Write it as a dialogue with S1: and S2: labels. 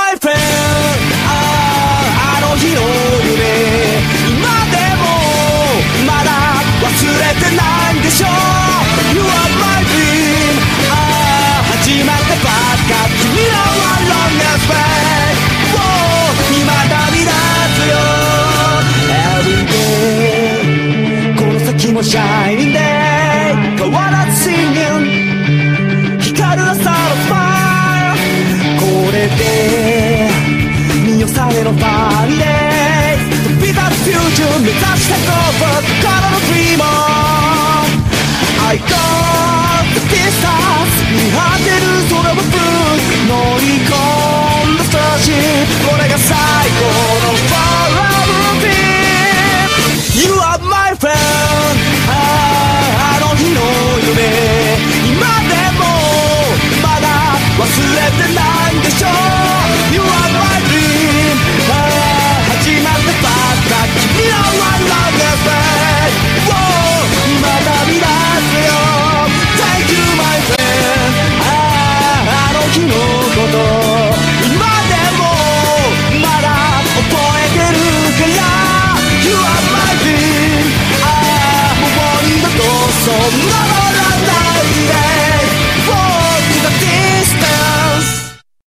S1: my friend あの日の夢今でもまだ忘れてないんでしょ You are my dream 始まったばっか君らは long as way 未だに夏よ Every day この先も shining day 変わらず singing 光る朝のスマイルこれで見よされのファミレー飛び立つフューチャー目指して go